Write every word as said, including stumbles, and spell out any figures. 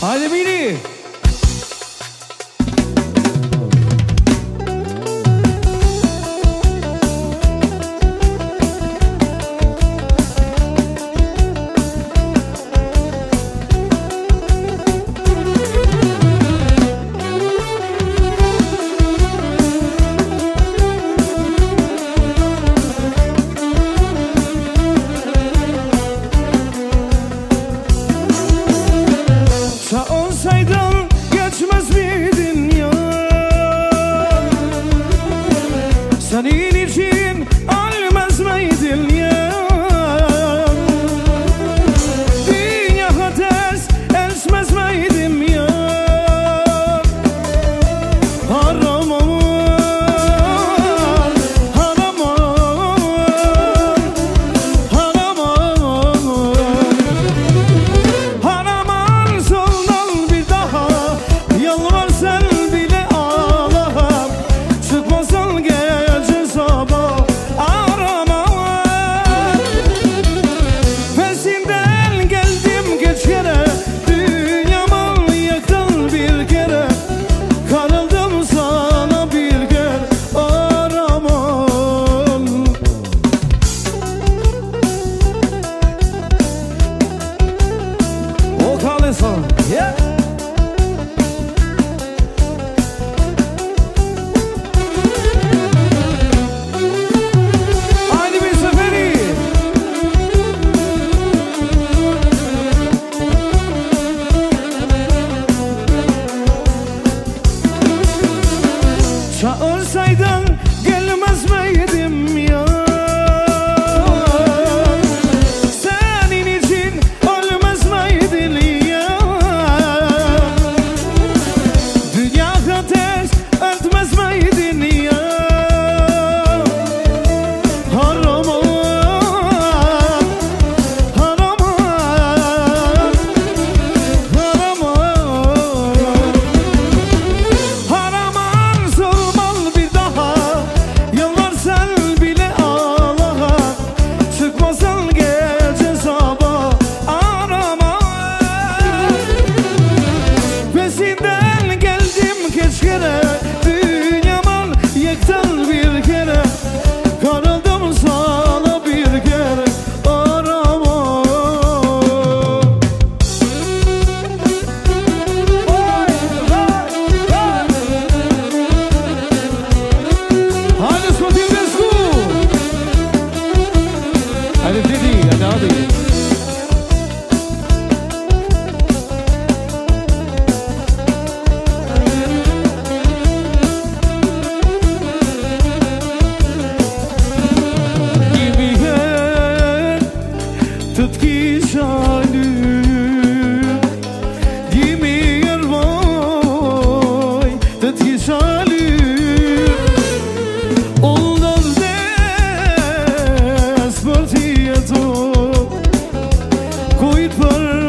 Haydi biri. Olsaydın geçmez miydin ya? Senin için ölmez miydin ya? Dünya ateş esmez miydim ya? Haram aman, haram aman, haram aman, haram aman soldan bir daha yalvarsan bile ağlamam. Çıkmasan gece sabah aramam. Peşinden geldim geç kere, dünyamı yaktın bir kere. Karıldım sana bir kere aramam. O kalırsa yeah. Haydi bir seferi. Çağırsaydın gelmez miydim ya? Senin için ölmez miydin ya? Dünya ateş ötmez miydin ya? Haram aman, haram aman, haram aman, haram aman sormal bir daha yalvarsan bile ağlamam. Çıkmasan gece sabah aramam. Peşinden geldim geç kere, dünyamı yaktın bir kere. Karıldım sana bir kere aramam. Vay, vay, vay. Haydi Skotilbesku. Haydi dedi, hadi hadi. Tutki şalüm, giymiyor vay, tutki şalüm. Ondan des partiyeto, koyut var